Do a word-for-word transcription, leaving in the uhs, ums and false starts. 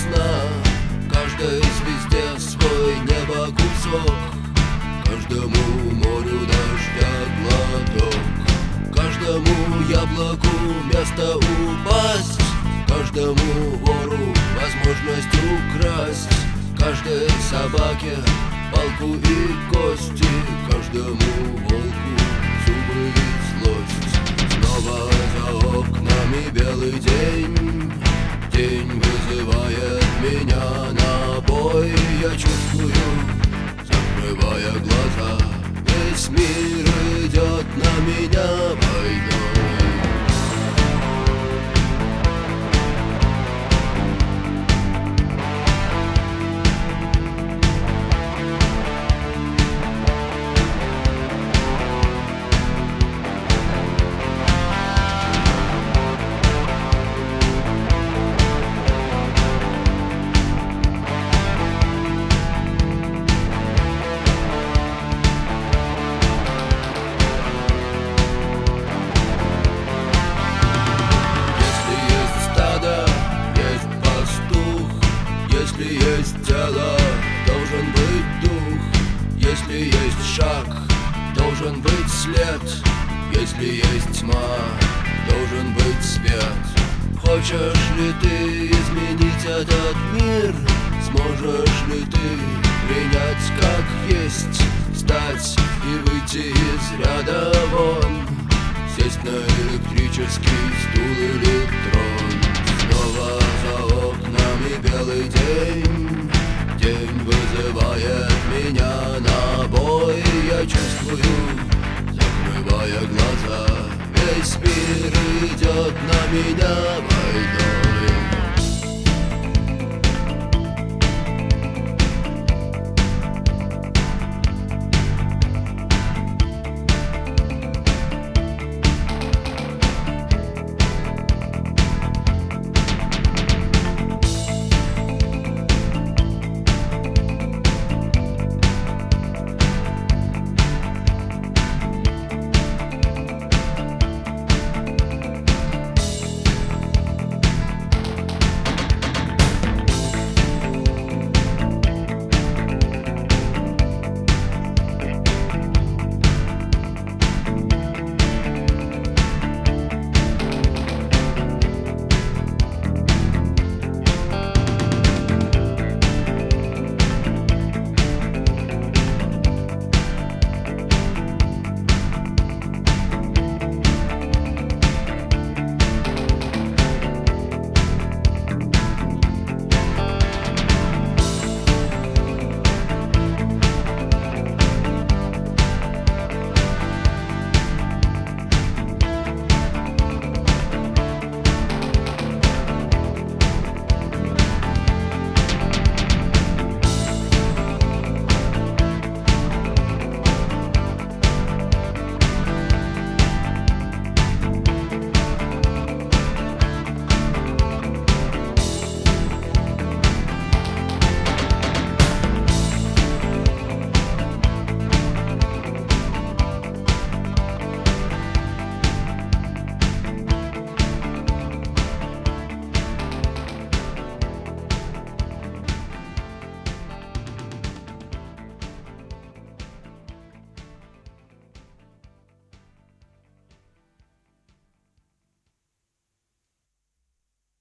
весна, каждой звезде свой небо кусок, каждому морю дождя глоток, каждому яблоку место упасть, каждому вору возможность украсть, каждой собаке палку и кости, каждому волку зубы и злость. Снова за окнами белый день, день вызывает меня на бой. Я чувствую, закрывая глаза, весь мир идет на меня войной. Если есть тело, должен быть дух. Если есть шаг, должен быть след. Если есть тьма, должен быть свет. Хочешь ли ты изменить этот мир? Сможешь ли ты принять как есть? Встать и выйти из ряда вон, сесть на электрический стул или трон. Снова за окнами белый день, день вызывает меня на бой. Я чувствую, закрывая глаза, весь мир идет на меня войной.